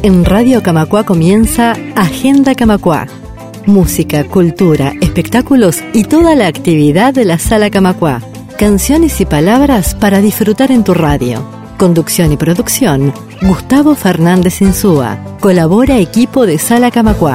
En Radio Camacuá comienza Agenda Camacuá. Música, cultura, espectáculos y toda la actividad de la Sala Camacuá. Canciones y palabras para disfrutar en tu radio. Conducción y producción, Gustavo Fernández Insúa. Colabora equipo de Sala Camacuá.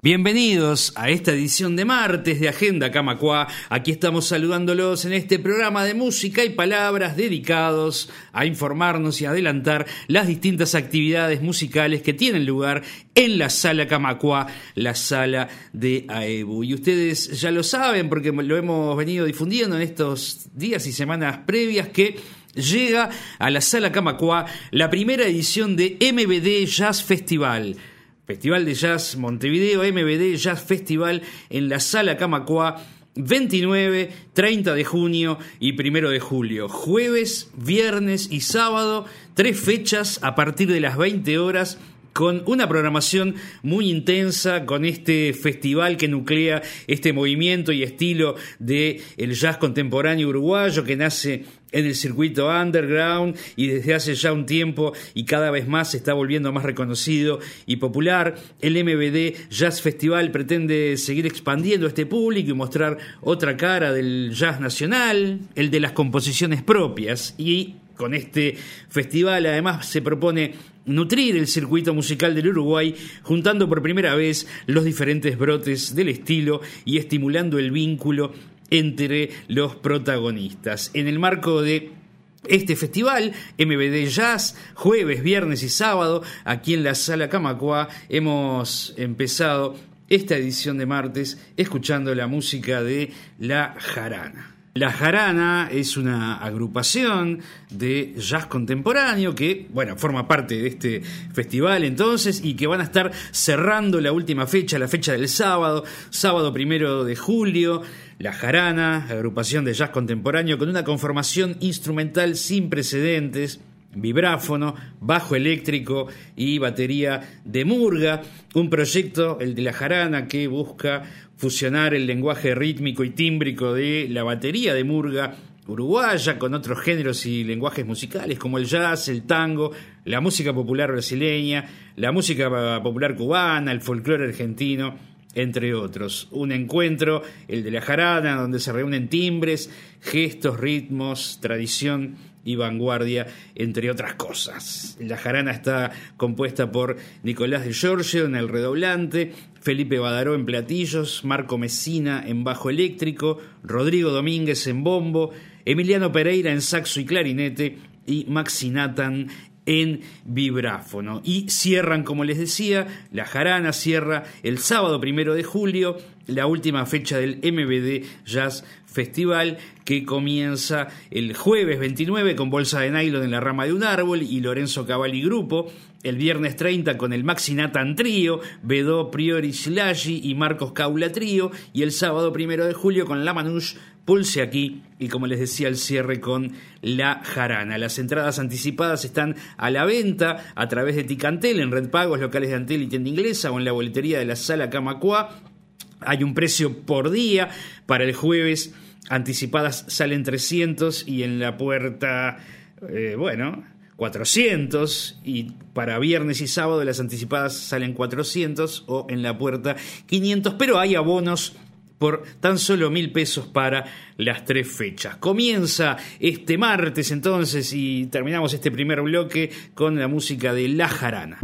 Bienvenidos a esta edición de martes de Agenda Camacuá. Aquí estamos saludándolos en este programa de música y palabras dedicados a informarnos y adelantar las distintas actividades musicales que tienen lugar en la Sala Camacuá, la sala de AEBU. Y ustedes ya lo saben porque lo hemos venido difundiendo en estos días y semanas previas que llega a la Sala Camacuá la primera edición de MBD Jazz Festival. Festival de Jazz Montevideo, MBD Jazz Festival en la Sala Camacuá, 29, 30 de junio y 1 de julio. Jueves, viernes y sábado, 3 fechas a partir de las 20 horas, con una programación muy intensa, con este festival que nuclea este movimiento y estilo del jazz contemporáneo uruguayo que nace en el circuito underground y desde hace ya un tiempo y cada vez más se está volviendo más reconocido y popular. El MBD Jazz Festival pretende seguir expandiendo este público y mostrar otra cara del jazz nacional, el de las composiciones propias, y con este festival además se propone nutrir el circuito musical del Uruguay, juntando por primera vez los diferentes brotes del estilo y estimulando el vínculo entre los protagonistas. En el marco de este festival, MBD Jazz, jueves, viernes y sábado, aquí en la Sala Camacuá, hemos empezado esta edición de martes escuchando la música de La Jarana. La Jarana es una agrupación de jazz contemporáneo que, forma parte de este festival entonces y que van a estar cerrando la última fecha, la fecha del sábado 1 de julio. La Jarana, agrupación de jazz contemporáneo con una conformación instrumental sin precedentes, vibráfono, bajo eléctrico y batería de murga. Un proyecto, el de La Jarana, que busca fusionar el lenguaje rítmico y tímbrico de la batería de murga uruguaya con otros géneros y lenguajes musicales como el jazz, el tango, la música popular brasileña, la música popular cubana, el folclore argentino, entre otros. Un encuentro, el de La Jarana, donde se reúnen timbres, gestos, ritmos, tradición y vanguardia, entre otras cosas. La Jarana está compuesta por Nicolás de Giorgio en el redoblante, Felipe Badaró en platillos, Marco Messina en bajo eléctrico, Rodrigo Domínguez en bombo, Emiliano Pereira en saxo y clarinete y Maxi Nathan en vibráfono. Y cierran, como les decía, La Jarana cierra el sábado 1 de julio, la última fecha del MBD Jazz Festival, que comienza el jueves 29 con Bolsa de Nylon en la rama de un árbol y Lorenzo Cavalli Grupo, el viernes 30 con el Maxi Nathan Trío, Bedó Priori Slaggi y Marcos Caula Trío, y el sábado 1 de julio con La Manouche, Pulse Aquí, y como les decía, el cierre con La Jarana. Las entradas anticipadas están a la venta a través de Ticantel, en Red Pagos, locales de Antel y tienda inglesa, o en la boletería de la Sala Camacuá. Hay un precio por día. Para el jueves anticipadas salen 300 y en la puerta 400, y para viernes y sábado las anticipadas salen 400 o en la puerta 500, pero hay abonos por tan solo 1.000 pesos para las 3 fechas. Comienza este martes entonces y terminamos este primer bloque con la música de La Jarana.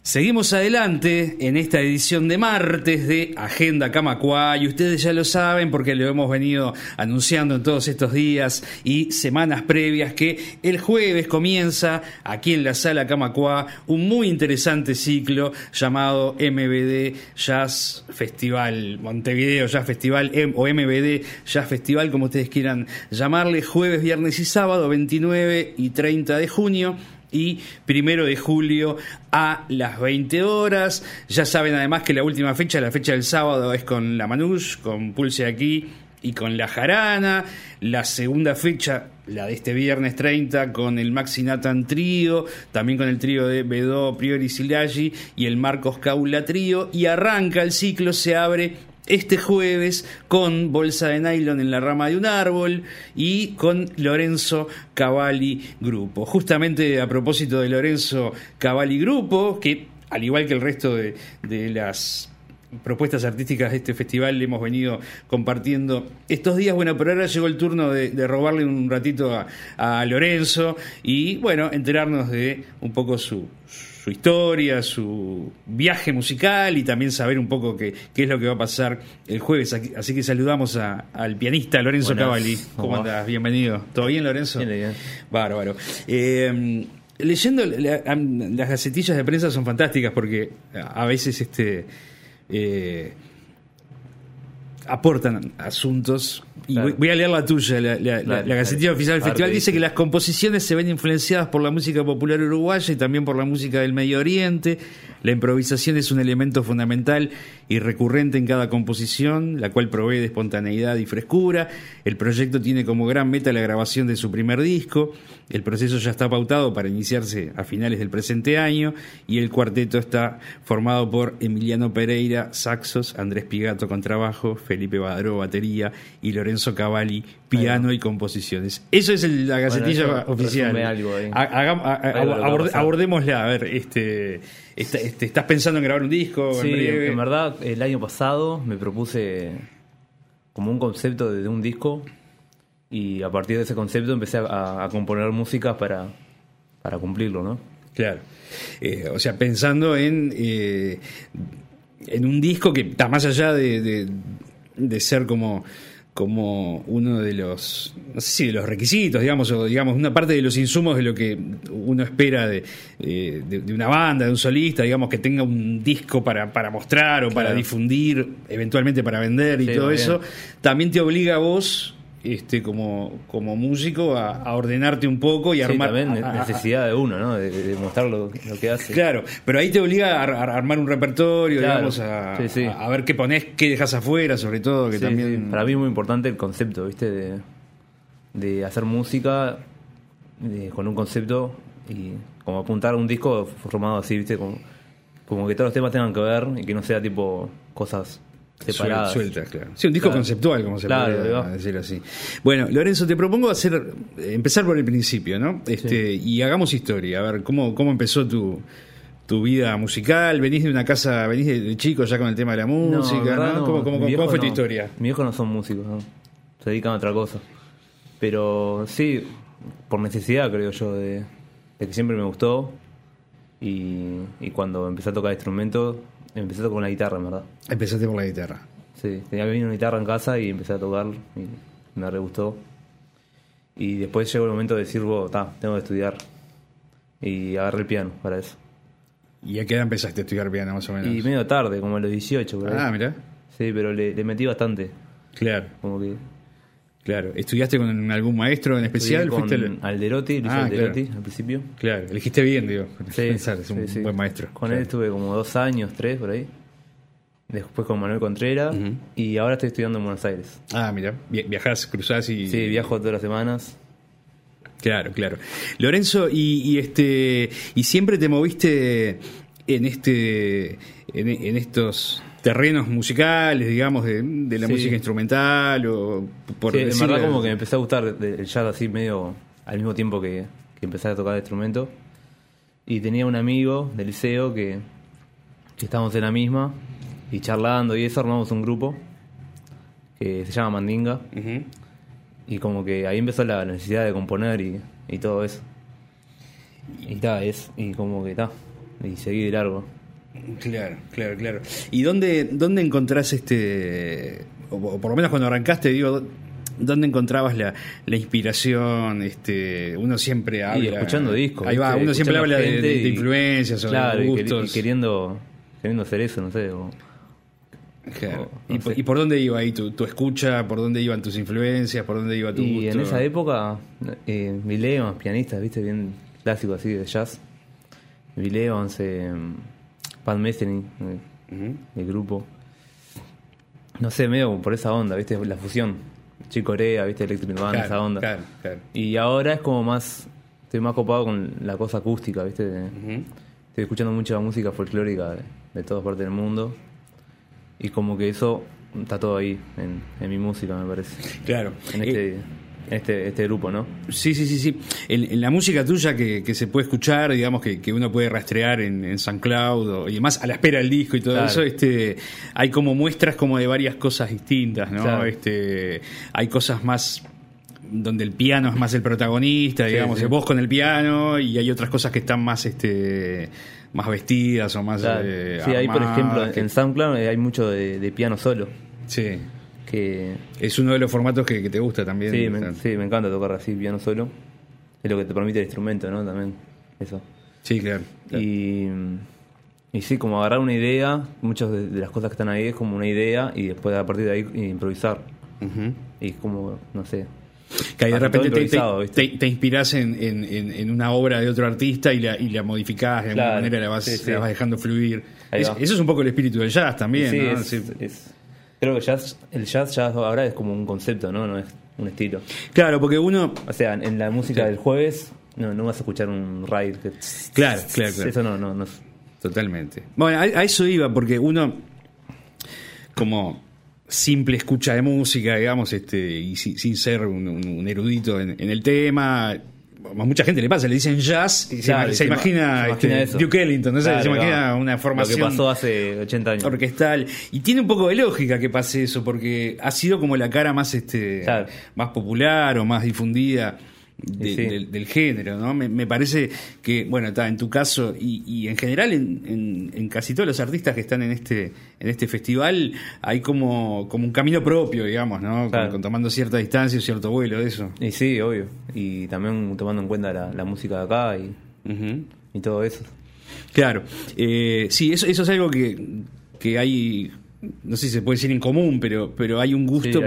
Seguimos adelante en esta edición de martes de Agenda Camacuá, y ustedes ya lo saben porque lo hemos venido anunciando en todos estos días y semanas previas, que el jueves comienza aquí en la Sala Camacuá un muy interesante ciclo llamado MBD Jazz Festival, Montevideo Jazz Festival, o MBD Jazz Festival, como ustedes quieran llamarle, jueves, viernes y sábado, 29 y 30 de junio. Y 1 de julio a las 20 horas. Ya saben además que la última fecha, la fecha del sábado, es con la Manouche, con Pulse Aquí y con La Jarana. La segunda fecha, la de este viernes 30, con el Maxi Nathan Trío, también con el trío de Bedó, Priori Silagi y el Marcos Caula Trío. Y arranca el ciclo, se abre este jueves con Bolsa de Nylon en la rama de un árbol y con Lorenzo Cavalli Grupo. Justamente a propósito de Lorenzo Cavalli Grupo, que al igual que el resto de las propuestas artísticas de este festival hemos venido compartiendo estos días, bueno, pero ahora llegó el turno de robarle un ratito a Lorenzo y, bueno, enterarnos de un poco su historia, su viaje musical y también saber un poco qué es lo que va a pasar el jueves. Así que saludamos al pianista Lorenzo Cavalli. ¿Cómo andás? Bienvenido. ¿Todo bien, Lorenzo? Bien. Bárbaro. Leyendo las gacetillas de prensa son fantásticas porque a veces aportan asuntos. Y claro, voy a leer la tuya, la gacetilla oficial del festival. Dice que las composiciones se ven influenciadas por la música popular uruguaya y también por la música del Medio Oriente. La improvisación es un elemento fundamental y recurrente en cada composición, la cual provee de espontaneidad y frescura. El proyecto tiene como gran meta la grabación de su primer disco. El proceso ya está pautado para iniciarse a finales del presente año y el cuarteto está formado por Emiliano Pereira, saxos, Andrés Pigato, contrabajo, Felipe Badró, batería y Lorenzo Cavalli, piano y composiciones. Eso es la gacetilla oficial. Algo ahí. Abordémosla. A ver, ¿estás pensando en grabar un disco? Sí, en verdad, el año pasado me propuse como un concepto de un disco y a partir de ese concepto empecé a componer música para cumplirlo, ¿no? Claro. O sea, pensando en un disco que está más allá de ser como uno de los, no sé si de los requisitos, digamos, o digamos una parte de los insumos de lo que uno espera de una banda, de un solista, digamos, que tenga un disco para mostrar o para difundir, eventualmente para vender y todo eso, también te obliga a vos, como músico, a ordenarte un poco y armar. También necesidad de uno, ¿no? De mostrar lo que hace. Claro, pero ahí te obliga a armar un repertorio, digamos, a ver qué ponés, qué dejas afuera, sobre todo, que también. Para mí es muy importante el concepto, ¿viste? De hacer música con un concepto y como apuntar a un disco formado así, ¿viste? Como que todos los temas tengan que ver y que no sea tipo cosas separadas. Sueltas, claro. Sí, un disco conceptual, como se podría decir así. Bueno, Lorenzo, te propongo empezar por el principio, ¿no? Y hagamos historia. A ver, ¿cómo empezó tu vida musical? ¿Venís de chico ya con el tema de la música? ¿No? ¿Cómo fue tu historia? Mis hijos no son músicos, ¿no? Se dedican a otra cosa. Pero sí, por necesidad, creo yo, de que siempre me gustó. Y cuando empecé a tocar instrumentos, empecé a tocar con la guitarra, en verdad. Empezaste por la guitarra. Sí, tenía una guitarra en casa y empecé a tocar y me re gustó. Y después llegó el momento de decir, tengo que estudiar. Y agarré el piano para eso. ¿Y a qué edad empezaste a estudiar piano, más o menos? Y medio tarde, como a los 18. Por ahí. Mirá. Sí, pero le metí bastante. Claro. Como que... Claro. ¿Estudiaste con algún maestro en especial? Con Alderotti, Luis Alderotti, al principio. Claro, elegiste bien, digo. Sí, es un buen maestro. Con él estuve como 2 años, 3, por ahí. Después con Manuel Contreras. Y ahora estoy estudiando en Buenos Aires. Mira, viajás, cruzás y... Sí, viajo todas las semanas. Claro. Lorenzo, y siempre te moviste en estos terrenos musicales, digamos, de la música instrumental, o por en verdad como que me empecé a gustar el jazz así medio al mismo tiempo que empecé a tocar el instrumento. Y tenía un amigo del liceo que estábamos en la misma y charlando y eso, armamos un grupo que se llama Mandinga. Y como que ahí empezó la necesidad de componer y todo eso. Y como que y seguí de largo. Claro. ¿Y dónde encontrás o por lo menos cuando arrancaste, digo, dónde encontrabas la inspiración? Uno siempre habla... Y escuchando discos. Ahí va, uno siempre habla de influencias o claro, de gustos. Y queriendo hacer eso, no sé. Claro. No sé. ¿Y por dónde iba ahí tu escucha? ¿Por dónde iban tus influencias? ¿Por dónde iba tu gusto? Y en esa época, Bill Evans, pianistas, ¿viste? Bien clásico así de jazz. Bill Evans, Pat Metheny, el grupo. No sé, medio por esa onda, ¿viste? La fusión. Chick Corea, ¿viste? Electric Band, esa onda. Claro. Y ahora es como estoy más copado con la cosa acústica, ¿viste? Estoy escuchando mucha música folclórica de todas partes del mundo. Y como que eso está todo ahí en mi música, me parece. Claro. En este grupo, ¿no? Sí. En la música tuya que se puede escuchar, digamos, que uno puede rastrear en SoundCloud y demás, a la espera del disco y todo claro. eso, hay como muestras como de varias cosas distintas, ¿no? Claro. Hay cosas más donde el piano es más el protagonista, digamos, sí. Vos con el piano, y hay otras cosas que están más más vestidas o más Claro. Sí, ahí por ejemplo en SoundCloud hay mucho de piano solo. Sí. Que Es uno de los formatos que te gusta también. sí, me encanta tocar así piano solo. Es lo que te permite el instrumento, ¿no? También eso. Sí, claro. Y sí, como agarrar una idea, muchas de las cosas que están ahí es como una idea y después a partir de ahí improvisar. Uh-huh. Y como, no sé. Que ahí de repente ¿viste? te inspirás en una obra de otro artista y la modificás de alguna manera, la vas dejando fluir. Eso es un poco el espíritu del jazz también, sí, ¿no? Creo que el jazz ya ahora es como un concepto, ¿no? No es un estilo. Claro, porque uno... O sea, en la música del jueves no vas a escuchar un ride. Claro. Eso no es... Totalmente. Bueno, a eso iba, porque uno, como simple escucha de música, digamos, y sin ser un erudito en el tema, a mucha gente le pasa, le dicen jazz y se imagina eso. Duke Ellington, no sé, claro, se imagina una formación lo que pasó hace 80 años orquestal, y tiene un poco de lógica que pase eso, porque ha sido como la cara más más popular o más difundida del género, ¿no? Me parece que, bueno, está en tu caso y en general en casi todos los artistas que están en este festival hay como un camino propio, digamos, ¿no? Claro. Con tomando cierta distancia y cierto vuelo de eso. Y sí, obvio. Y también tomando en cuenta la música de acá y todo eso. Claro. Sí, eso es algo que hay, no sé si se puede decir en común, pero hay un gusto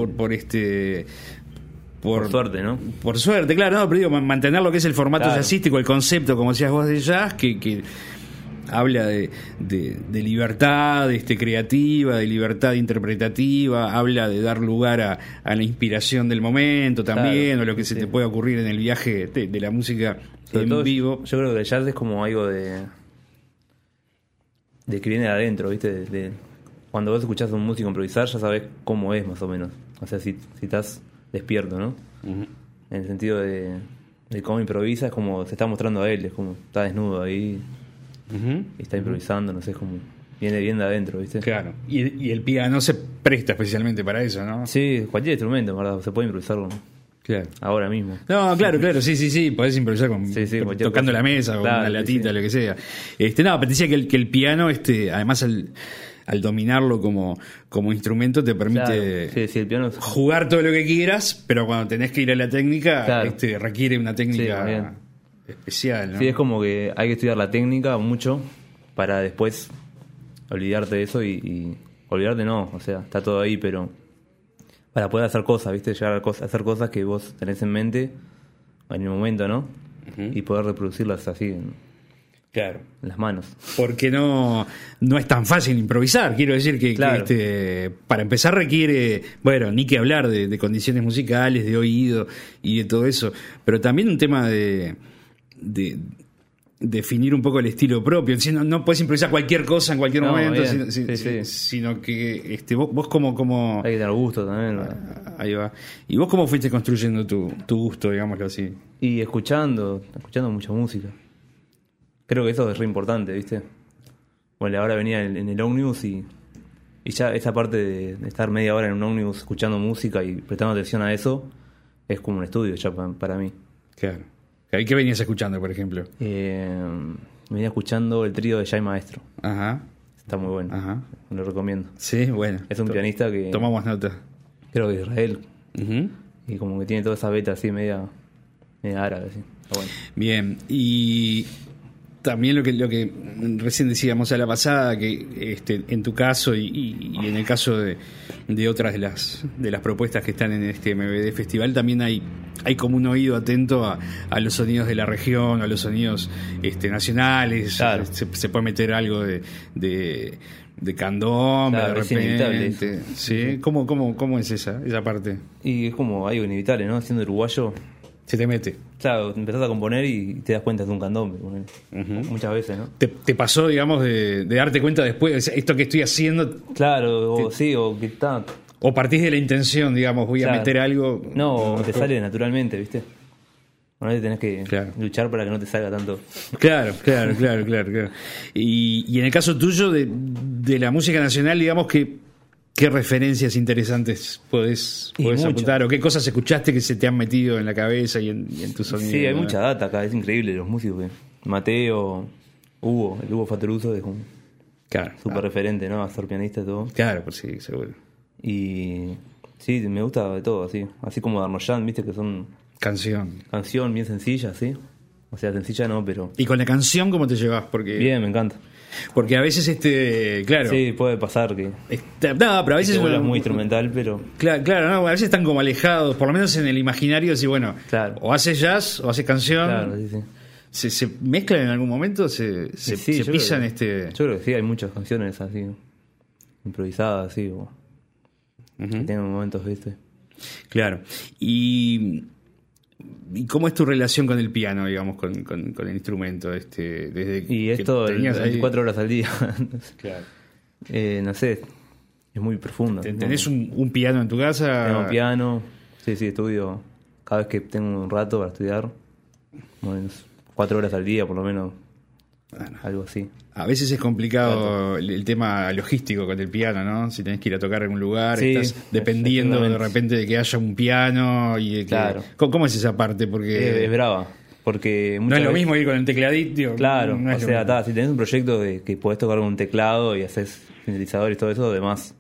por suerte, ¿no? Por suerte, claro, no, pero digo, mantener lo que es el formato jazzístico, el concepto, como decías vos, de jazz, que habla de libertad creativa, de libertad interpretativa, habla de dar lugar a la inspiración del momento también, o lo que se te puede ocurrir en el viaje de la música en vivo. Yo creo que el jazz es como algo de que viene de adentro, ¿viste? Cuando vos escuchás a un músico improvisar, ya sabés cómo es, más o menos. O sea, si estás despierto, ¿no? Uh-huh. En el sentido de cómo improvisa, es como se está mostrando a él, es como está desnudo ahí y está improvisando, no sé, es como viene bien de adentro, ¿viste? Claro, y el piano se presta especialmente para eso, ¿no? Sí, cualquier instrumento, ¿verdad? Se puede improvisar ahora mismo. No, claro, sí, podés improvisar tocando la mesa o una latita, lo que sea. No, pero decía que el piano, además al dominarlo como instrumento te permite el piano jugar todo lo que quieras, pero cuando tenés que ir a la técnica, requiere una técnica especial, ¿no? Sí, es como que hay que estudiar la técnica mucho para después olvidarte de eso y olvidarte no, o sea, está todo ahí, pero para poder hacer cosas, ¿viste? Llegar a hacer cosas que vos tenés en mente en el momento, ¿no? Uh-huh. Y poder reproducirlas así claro, en las manos. Porque no es tan fácil improvisar. Quiero decir que para empezar requiere, bueno, ni que hablar de condiciones musicales, de oído y de todo eso, pero también un tema de definir un poco el estilo propio. No puedes improvisar cualquier cosa en cualquier momento, sino que vos como hay que tener gusto también. Ahí va. ¿Y vos cómo fuiste construyendo tu gusto, digámoslo así? Y escuchando mucha música. Creo que eso es re importante, ¿viste? Bueno, ahora venía en el ómnibus y ya esa parte de estar media hora en un ómnibus escuchando música y prestando atención a eso es como un estudio ya para mí. Claro. ¿Qué venías escuchando, por ejemplo? venía escuchando el trío de Jay Maestro. Ajá. Está muy bueno. Ajá. Lo recomiendo. Sí, bueno. Es un pianista que... Tomamos nota. Creo que de Israel. Ujú. Y como que tiene toda esa beta así media árabe, así. Está bueno. Bien, y también lo que recién decíamos a la pasada, que en tu caso y en el caso de otras de las propuestas que están en este MBD Festival, también hay como un oído atento a los sonidos de la región, a los sonidos nacionales. Claro. Se puede meter algo de candombe, Claro, de es inevitable repente. eso. ¿Sí? ¿Cómo es esa parte? Y es como algo inevitable, ¿no? Siendo uruguayo, Se te mete. claro, empezás a componer y te das cuenta de un candombe. Ujú. Muchas veces, ¿no? ¿Te pasó, digamos, de darte cuenta después, o sea, esto que estoy haciendo, Claro, o sí, o que está... o partís de la intención, digamos, voy a Claro. meter algo? No, te sale naturalmente, ¿viste? Una vez tenés que Claro. luchar para que no te salga tanto. Claro. Y en el caso tuyo de la música nacional, digamos, ¿qué referencias interesantes podés muchas. apuntar? ¿O qué cosas escuchaste que se te han metido en la cabeza y en tu sonido? Sí, hay mucha data acá, es increíble los músicos. Mateo, el Hugo Fatoruso es un Claro. súper referente, ¿no? A ser pianista y todo. Claro, pues sí, seguro. Y sí, me gusta de todo, así como Darmoyan, ¿viste? Que son Canción. canción bien sencilla, ¿sí? O sea, sencilla no, pero ¿Y con la canción cómo te llevas? bien, me encanta. Porque a veces, claro. Sí, puede pasar que No, pero a veces te vuelvas muy instrumental, pero Claro, no, a veces están como alejados, por lo menos en el imaginario, así, bueno, Claro. o haces jazz o haces canción. claro, sí. ¿Se mezclan en algún momento? ¿Se Sí, yo pisan creo Yo creo que sí, hay muchas canciones así, improvisadas, así, o que tienen momentos, ¿viste? Claro. ¿Y cómo es tu relación con el piano, digamos, con el instrumento? Desde Y que esto tenías ahí- 24 horas al día. Claro. No sé, es muy profundo. ¿Tenés un piano en tu casa? Tengo un piano, sí, estudio cada vez que tengo un rato para estudiar, bueno, 4 horas al día por lo menos, algo así. A veces es complicado el tema logístico con el piano, ¿no? Si tenés que ir a tocar en un lugar, Sí, estás dependiendo de exactamente. repente de que haya un piano y de que... Claro. ¿Cómo es esa parte? Porque Es brava, porque no muchas es lo veces- mismo ir con el tecladito. Claro, no es o lo sea, mismo. si tenés un proyecto de que podés tocar con un teclado y haces sintetizadores y todo eso, demás.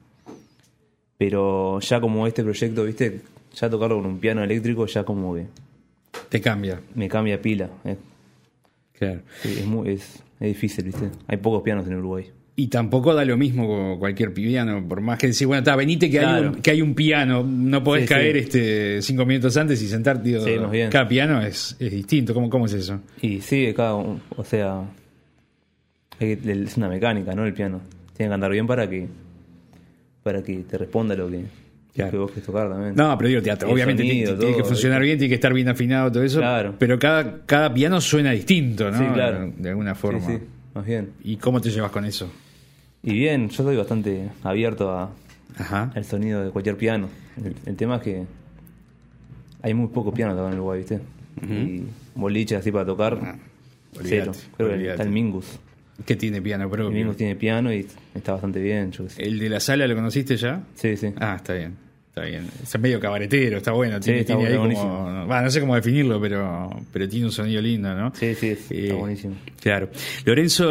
Pero ya como este proyecto, ¿viste? Ya tocarlo con un piano eléctrico ya como que Te cambia. me cambia pila. Claro. Es difícil, ¿viste? Hay pocos pianos en Uruguay. Y tampoco da lo mismo con cualquier piano, por más que decir, bueno, venite que, Claro. que hay un piano, no podés Sí, caer 5 minutos antes y sentarte. Digo, Sí, más bien. cada piano es distinto. ¿Cómo es eso? Y sí, o sea, es una mecánica, ¿no? El piano. Tiene que andar bien para que te responda lo que vos querés tocar también. No, pero digo, teatro, El obviamente sonido, tiene que todo, funcionar ¿viste? bien, tiene que estar bien afinado, todo eso. Claro. Pero cada piano suena distinto, ¿no? Sí, claro. De alguna forma. Sí, más bien. ¿Y cómo te llevas con eso? Y bien, yo soy bastante abierto Ajá. al sonido de cualquier piano. El tema es que hay muy poco piano acá en Uruguay, ¿viste? Y boliches así para tocar, cero. Creo que está el Mingus. ¿Qué tiene piano El propio? Mingus tiene piano y está bastante bien, yo qué sé. ¿El de la sala lo conociste ya? Sí. Ah, está bien. Es medio cabaretero, está bueno. Sí, está tiene ahí buenísimo. como. No sé cómo definirlo, pero tiene un sonido lindo, ¿no? Sí, está buenísimo. Claro. Lorenzo,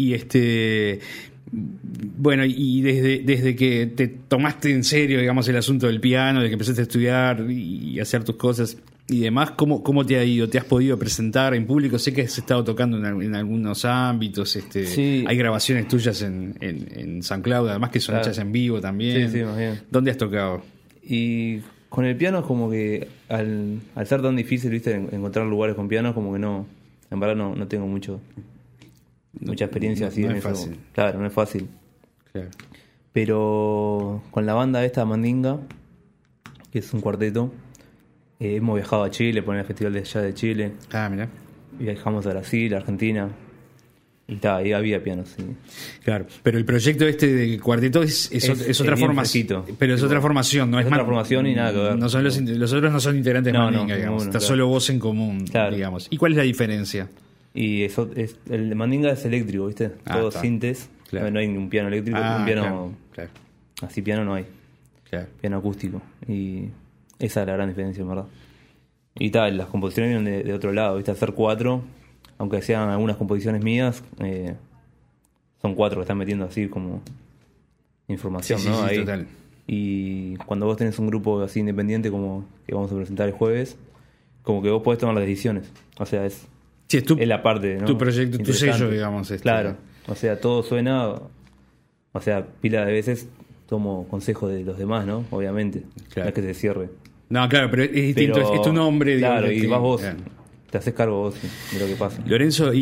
bueno, y desde que te tomaste en serio, digamos, el asunto del piano, de que empezaste a estudiar y hacer tus cosas y demás, ¿cómo te ha ido? ¿Te has podido presentar en público? Sé que has estado tocando en algunos ámbitos, Sí. hay grabaciones tuyas en San Cloud, además que son Claro. hechas en vivo también. Sí, más bien. ¿Dónde has tocado? Y con el piano es como que al ser tan difícil, ¿viste? Encontrar lugares con piano, como que no, en verdad no tengo mucha experiencia así no en es eso. fácil. Claro, no es fácil. Claro. Pero con la banda esta Mandinga, que es un cuarteto, hemos viajado a Chile, por el Festival de allá de Chile, Ah, mirá. y viajamos a Brasil, a Argentina, y ahí había pianos, sí. Claro, pero el proyecto de cuarteto es otra bien formación. fresquito. Pero es otra formación, no es, Es otra más- formación y nada que ver. No son los otros no son integrantes de No, Mandinga, no, digamos. ninguno, Está claro. solo vos en común, Claro. digamos. ¿Y cuál es la diferencia? Y el de Mandinga es eléctrico, ¿viste? Ah, Todos está. sintes, Claro. no hay un piano eléctrico, un piano claro, así piano no hay. claro. Piano acústico. Y esa es la gran diferencia, en verdad. Y tal, las composiciones vienen de otro lado, ¿viste? Hacer 4, aunque sean algunas composiciones mías, son 4 que están metiendo así como información, Sí, ¿no? sí, Ahí. total. Y cuando vos tenés un grupo así independiente como que vamos a presentar el jueves, como que vos podés tomar las decisiones. O sea, es la parte, ¿no? Tu proyecto, tu Interesante. sello, digamos. Claro. O sea, todo suena... O sea, pila de veces tomo consejo de los demás, ¿no? Obviamente. Claro. No es que se cierre. No, claro, pero es distinto, Pero, es tu nombre. Claro, digamos, y vas vos. Claro. Te haces cargo vos de lo que pasa. Lorenzo,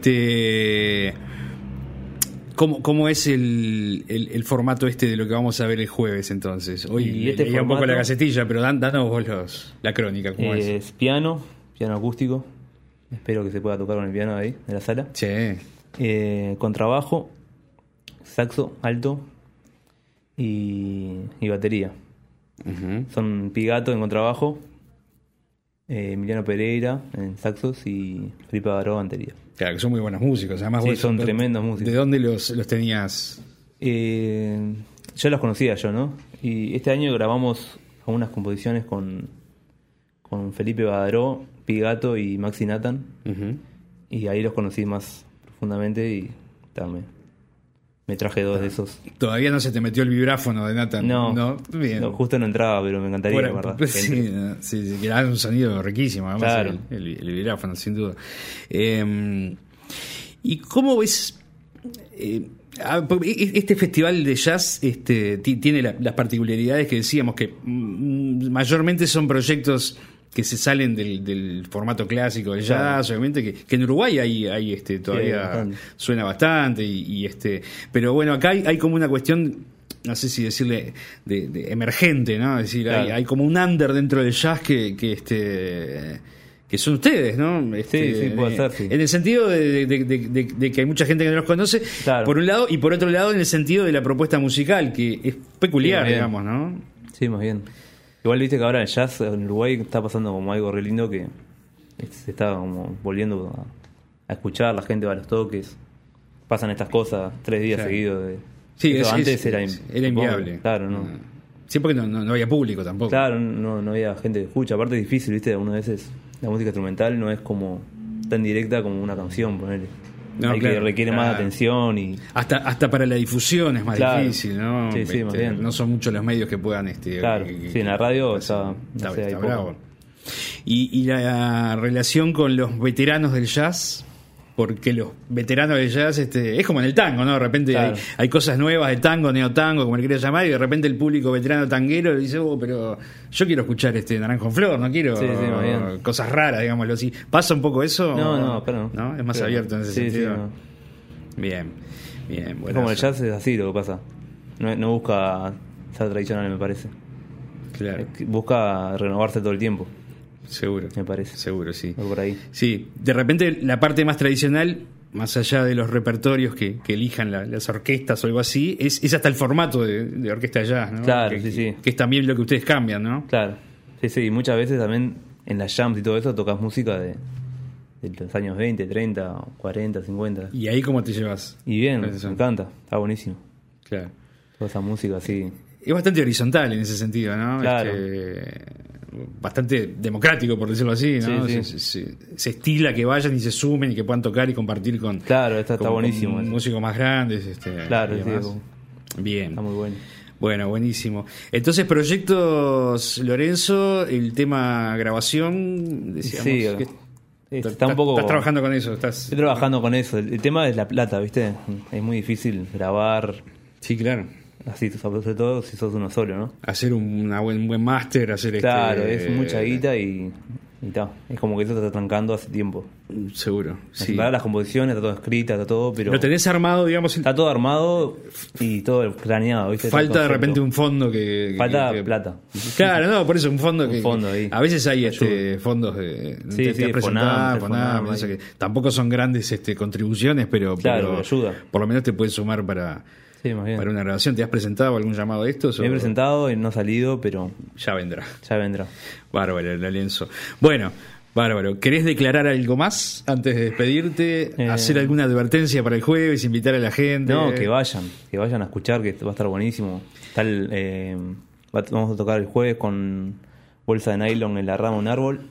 ¿cómo es el formato de lo que vamos a ver el jueves entonces? Hoy Y este leía un poco formato- la gacetilla, pero danos vos la crónica, ¿cómo es? Es piano acústico. Espero que se pueda tocar con el piano ahí, en la sala. Sí. Contrabajo, saxo alto y batería. Ujú. Son Pigato en contrabajo, Emiliano Pereira en saxos y Felipe Baró en batería. Claro, que son muy buenos músicos. Además, Sí, vos, son tremendos músicos. ¿De dónde los tenías? Yo los conocía yo, ¿no? Y este año grabamos algunas composiciones con Felipe Badaró, Pigato y Maxi Nathan. Ujú. Y ahí los conocí más profundamente y me traje 2 de esos. Todavía no se te metió el vibráfono de Nathan. No, Bien. no, justo no entraba, pero me encantaría, la verdad. Sí, sí, que era un sonido riquísimo, además, Claro. el vibráfono, sin duda. ¿Y cómo ves este festival de jazz? Tiene las particularidades que decíamos, que mayormente son proyectos que se salen del formato clásico del jazz, Claro. obviamente, que en Uruguay hay todavía bastante. suena bastante, pero bueno, acá hay como una cuestión, no sé si decirle de emergente, ¿no? Es decir, Claro. hay como un under dentro del jazz que son ustedes, ¿no? Sí, puede ser, sí. En el sentido de que hay mucha gente que no los conoce, Claro. por un lado, y por otro lado en el sentido de la propuesta musical, que es peculiar, Sí, bien. digamos, ¿no? Sí, más bien. Igual viste que ahora el jazz en Uruguay está pasando como algo re lindo, que se está como volviendo a escuchar, la gente va a los toques, pasan estas cosas 3 días Claro. seguidos. Sí, Eso antes era supongo, inviable. Claro, no. Sí, porque no había público tampoco. Claro, no había gente que escucha. Aparte es difícil, viste, algunas veces la música instrumental no es como tan directa como una canción, ponele. No, Hay claro, que requiere claro. más atención y... Hasta para la difusión es más Claro. difícil, ¿no? Sí, más bien. No son muchos los medios que puedan... Claro, sí, en la radio está no sé, hay poco. bravo. Y la relación con los veteranos del jazz, porque los veteranos del jazz es como en el tango, ¿no? De repente Claro. hay cosas nuevas de tango, neotango, como le quieras llamar, y de repente el público veterano tanguero dice, pero yo quiero escuchar Naranjo en Flor, no quiero Sí, más bien. cosas raras, digámoslo así. ¿Pasa un poco eso? No, acá no. ¿No? Es más Pero- abierto en ese sí, sentido. Sí, no. Bien, Es bueno. como el jazz es así lo que pasa. No busca ser tradicional, me parece. Claro, Busca renovarse todo el tiempo, seguro. me parece. Seguro, sí. Algo por ahí. Sí, de repente la parte más tradicional, más allá de los repertorios que elijan las orquestas o algo así, es hasta el formato de orquesta jazz, ¿no? Claro, que, sí. que es también lo que ustedes cambian, ¿no? Claro. Sí, y muchas veces también en las jams y todo eso tocas música de los años 20, 30, 40, 50. ¿Y ahí cómo te llevas? Y bien, Eso. me encanta, está buenísimo. Claro. Toda esa música así. Es bastante horizontal en ese sentido, ¿no? Claro. Bastante democrático, por decirlo así, ¿no? Sí. Se estila que vayan y se sumen y que puedan tocar y compartir con, Claro, está buenísimo con eso. músicos más grandes. Claro, y sí, demás. Bien. Está muy bueno. Bueno, buenísimo. Entonces, proyectos, Lorenzo, el tema grabación, decíamos Sí, que está un poco... estás trabajando con eso, Estoy trabajando con eso. El tema es la plata, ¿viste? Es muy difícil grabar Sí, claro. así, sobre todo si sos uno solo, ¿no? Hacer un buen máster, hacer Claro, es mucha guita y ta. Es como que eso te está trancando hace tiempo. Seguro, sí. Las composiciones, está todo escrita, está todo, pero... Lo tenés armado, digamos. Está todo armado y todo planeado, ¿viste? Falta Todo de repente concepto. un fondo que... Falta que- plata. Claro, no, por eso un fondo Un que... fondo ahí. A veces hay Ayuda. fondos de... Sí, te sí, presentar, Fonam, eso ahí. que tampoco son grandes contribuciones, pero Claro, ayuda. Por lo menos te puedes sumar para Sí, más bien. una grabación. ¿Te has presentado algún llamado de estos? Me he o- presentado y no ha salido, pero Ya vendrá. ya vendrá. Bárbaro, el lienzo. Bueno, bárbaro. ¿Querés declarar algo más antes de despedirte? ¿Hacer alguna advertencia para el jueves? ¿Invitar a la gente? No, que vayan a escuchar, que va a estar buenísimo. Vamos a tocar el jueves con Bolsa de Nylon en la rama de un árbol.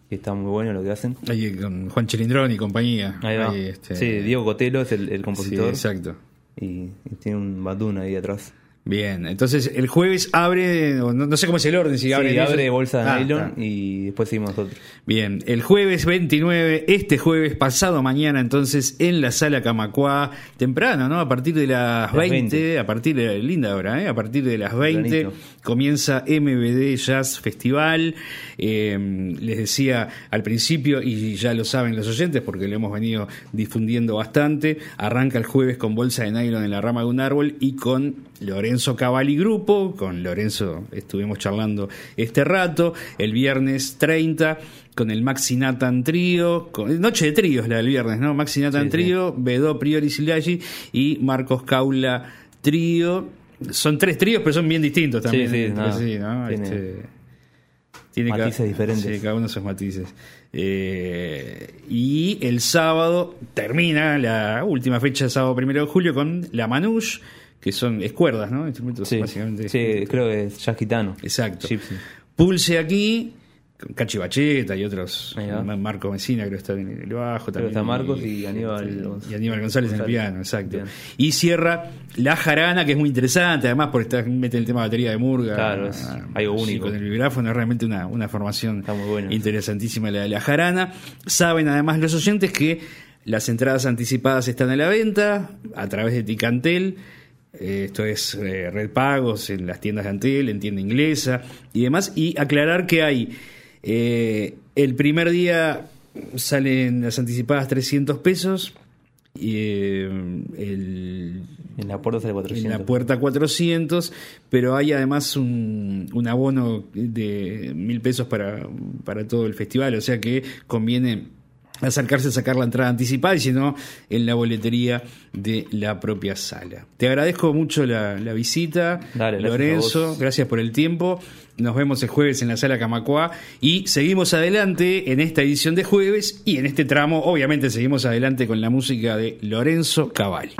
que está muy bueno lo que hacen. Ahí con Juan Chilindrón y compañía. Ahí va. Ahí, Sí, Diego Cotelo es el compositor. Sí, exacto. Y tiene un batún ahí atrás. Bien, entonces el jueves abre, no sé cómo es el orden, si abre, abre bolsa de nylon está. Y después seguimos nosotros. Bien, el jueves 29, este jueves, pasado mañana, entonces, en la Sala Camacuá, temprano, ¿no? A partir de las 20, a partir de, linda hora, a partir de las 20, Tempranito. comienza MBD Jazz Festival. Les decía al principio, y ya lo saben los oyentes, porque lo hemos venido difundiendo bastante, arranca el jueves con bolsa de nylon en la rama de un árbol y con Lorenzo Cavalli Grupo. Con Lorenzo estuvimos charlando este rato. El viernes 30 con el Maxi Nathan Trío, noche de tríos la del viernes, ¿no? Maxi Nathan Trío, Bedó Priori Silagi y Marcos Caula Trío. Son 3 tríos, pero son bien distintos también. Sí, ¿no? Tiene matices diferentes. Sí, cada uno de sus matices. Y el sábado termina la última fecha, el sábado 1 de julio, con la Manouche, que son cuerdas, ¿no? Instrumentos básicamente. Sí, creo que es jazz gitano. Exacto. Gypsy. Pulse aquí, con Cachi Bacheta y otros. Ahí va. Marco Messina, creo que está en el bajo también. Está Marcos y Aníbal González en el piano, exacto. Bien. Y cierra La Jarana, que es muy interesante, además porque mete el tema de batería de murga. Claro, es algo único. Con el vibráfono, es realmente una formación está muy buena. Interesantísima la de La Jarana. Saben además los oyentes que las entradas anticipadas están a la venta a través de Ticantel. Esto es Red Pagos en las tiendas de Antel, en tienda inglesa y demás. Y aclarar que hay el primer día salen las anticipadas 300 pesos y en la puerta sale 400. En la puerta 400, pero hay además un abono de 1.000 pesos para todo el festival, o sea que conviene acercarse a sacar la entrada anticipada y si no, en la boletería de la propia sala. Te agradezco mucho la visita. Dale, Lorenzo, gracias por el tiempo. Nos vemos el jueves en la Sala Camacuá y seguimos adelante en esta edición de jueves y en este tramo, obviamente, seguimos adelante con la música de Lorenzo Cavalli.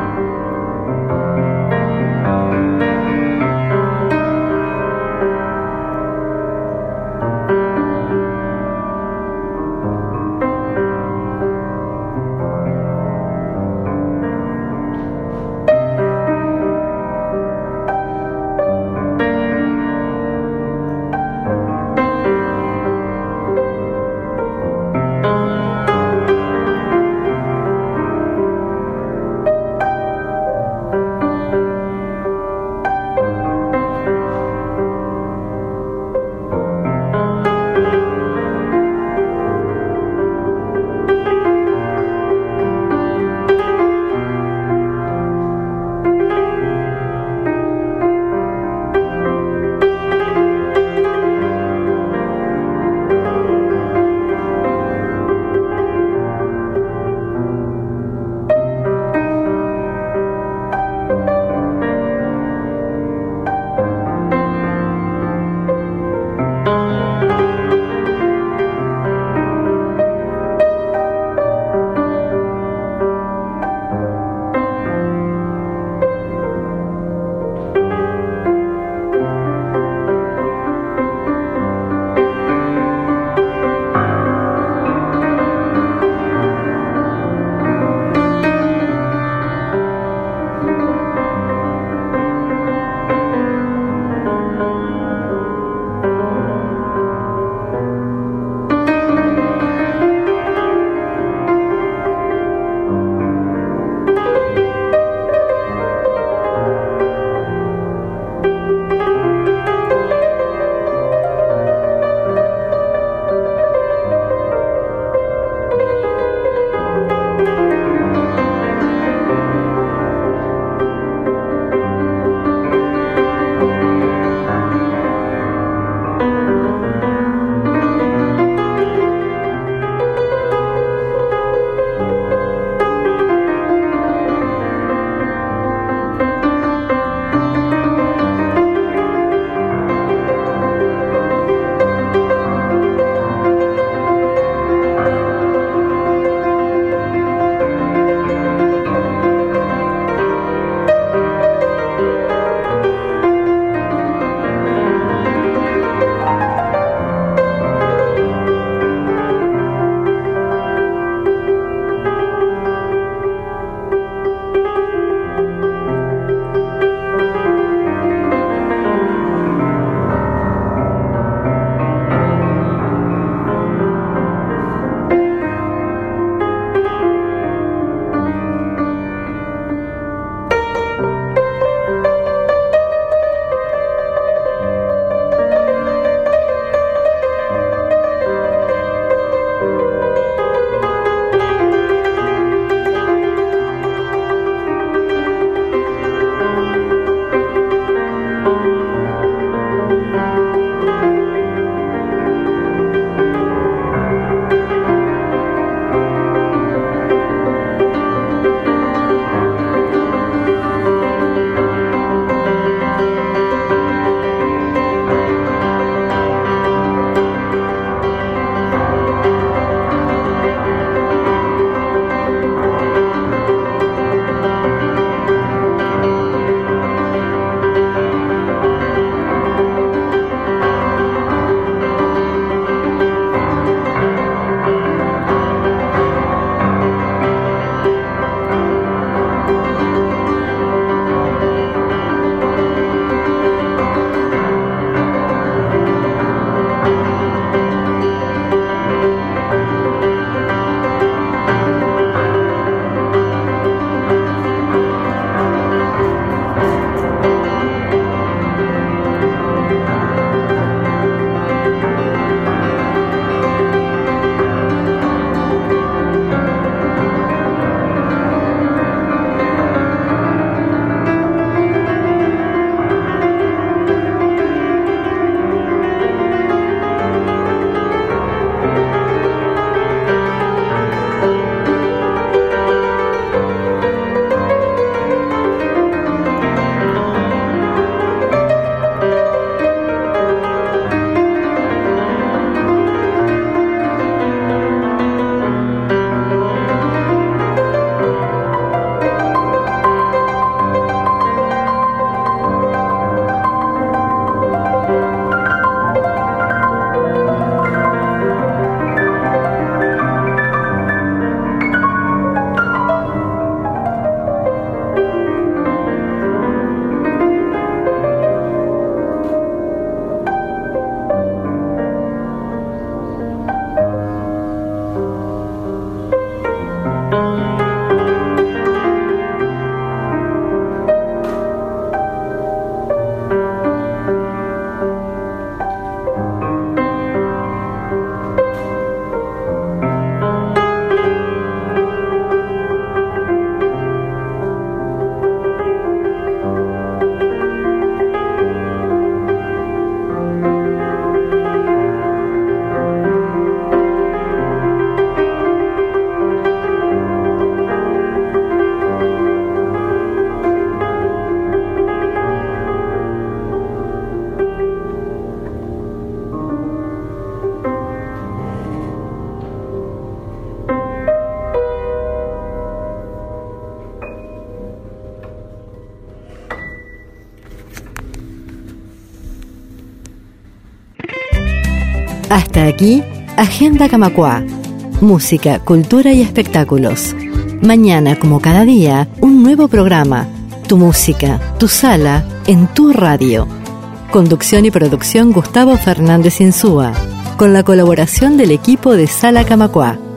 Hasta aquí, Agenda Camacuá. Música, cultura y espectáculos. Mañana, como cada día, un nuevo programa. Tu música, tu sala, en tu radio. Conducción y producción Gustavo Fernández Insúa, con la colaboración del equipo de Sala Camacuá.